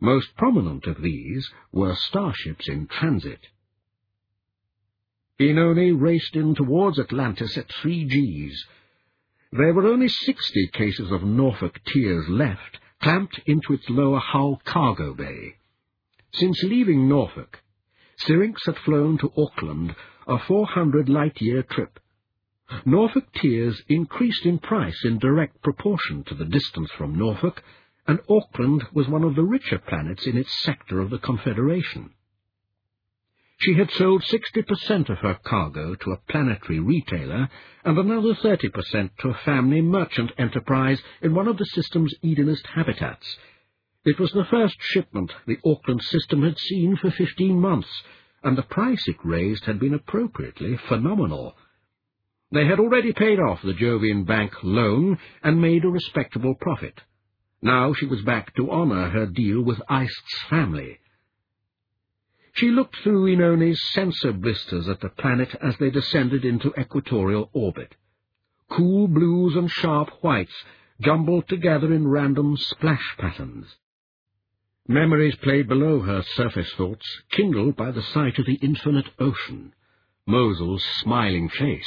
Most prominent of these were starships in transit. Oenone raced in towards Atlantis at 3 Gs. There were only 60 cases of Norfolk Tears left, clamped into its lower hull cargo bay. Since leaving Norfolk, Syrinx had flown to Auckland, a 400 light-year trip. Norfolk Tears increased in price in direct proportion to the distance from Norfolk, and Auckland was one of the richer planets in its sector of the Confederation. She had sold 60% of her cargo to a planetary retailer and another 30% to a family merchant enterprise in one of the system's Edenist habitats. It was the first shipment the Auckland system had seen for 15 months, and the price it raised had been appropriately phenomenal. They had already paid off the Jovian Bank loan and made a respectable profit. Now she was back to honour her deal with Eist's family. She looked through Oenone's sensor blisters at the planet as they descended into equatorial orbit. Cool blues and sharp whites jumbled together in random splash patterns. Memories played below her surface thoughts, kindled by the sight of the infinite ocean, Mosel's smiling face.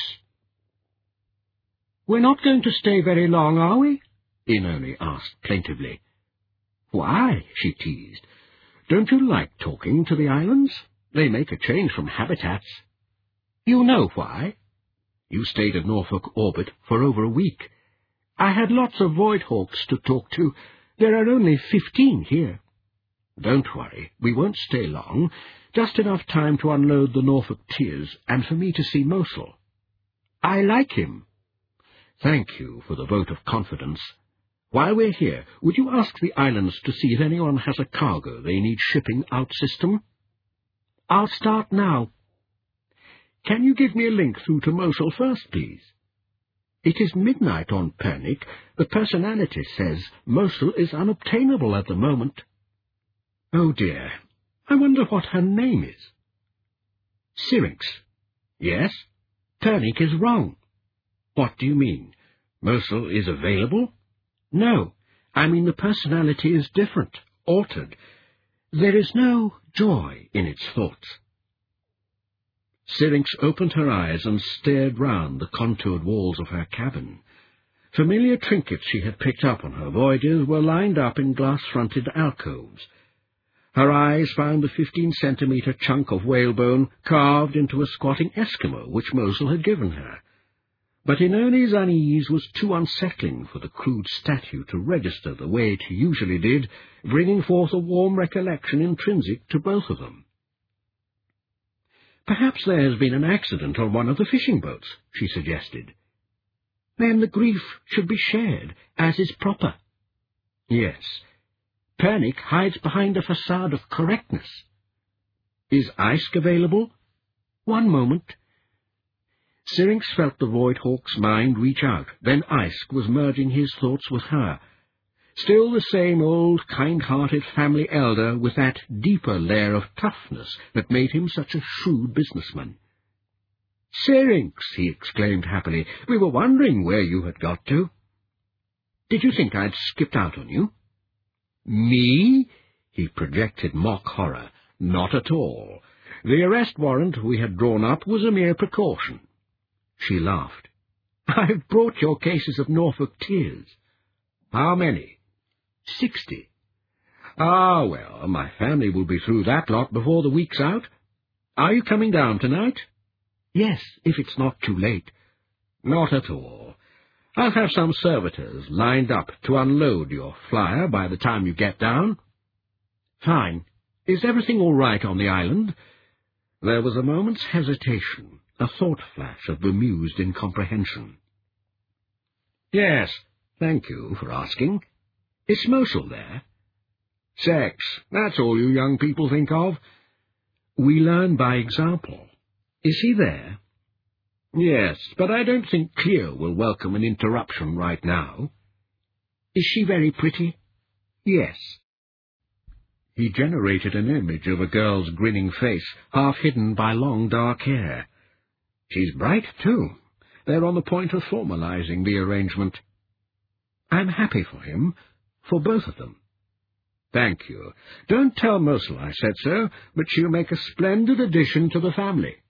"We're not going to stay very long, are we?" Oenone asked plaintively. "Why?" she teased. "Don't you like talking to the islands? They make a change from habitats." "You know why?" "You stayed at Norfolk orbit for over a week." "I had lots of Void Hawks to talk to. There are only 15 here." "Don't worry, we won't stay long. Just enough time to unload the Norfolk Tears and for me to see Mosel." "I like him." "Thank you for the vote of confidence. While we're here, would you ask the islands to see if anyone has a cargo they need shipping out-system?" "I'll start now." "Can you give me a link through to Mosel first, please?" "It is midnight on Pernick. The personality says Mosel is unobtainable at the moment." "Oh dear, I wonder what her name is." "Syrinx." "Yes?" "Pernick is wrong." "What do you mean? Mosel is available?" "No, I mean the personality is different, altered. There is no joy in its thoughts." Syrinx opened her eyes and stared round the contoured walls of her cabin. Familiar trinkets she had picked up on her voyages were lined up in glass-fronted alcoves. Her eyes found the 15-centimetre chunk of whalebone carved into a squatting Eskimo which Mosel had given her. But Oenone's unease was too unsettling for the crude statue to register the way it usually did, bringing forth a warm recollection intrinsic to both of them. "Perhaps there has been an accident on one of the fishing boats," she suggested. "Then the grief should be shared, as is proper." "Yes. Pernick hides behind a facade of correctness." "Is Eisk available?" "One moment." Syrinx felt the Void Hawk's mind reach out. Then Eisk was merging his thoughts with her. Still the same old, kind-hearted family elder with that deeper layer of toughness that made him such a shrewd businessman. "Syrinx!" he exclaimed happily. "We were wondering where you had got to." "Did you think I'd skipped out on you?" "Me?" He projected mock horror. "Not at all. The arrest warrant we had drawn up was a mere precaution." She laughed. "I've brought your cases of Norfolk Tears." "How many?" 60. "Ah, well, my family will be through that lot before the week's out. Are you coming down tonight?" "Yes, if it's not too late." "Not at all. I'll have some servitors lined up to unload your flyer by the time you get down." "Fine. Is everything all right on the island?" There was a moment's hesitation, a thought-flash of bemused incomprehension. "Yes, thank you for asking. Is Mosel there?" "Sex, that's all you young people think of." "We learn by example. Is he there?" "Yes, but I don't think Cleo will welcome an interruption right now." "Is she very pretty?" "Yes." He generated an image of a girl's grinning face, half hidden by long dark hair. "She's bright, too. They're on the point of formalizing the arrangement." "I'm happy for him, for both of them." Thank you. Don't tell Mosul I said so, but she'll make a splendid addition to the family.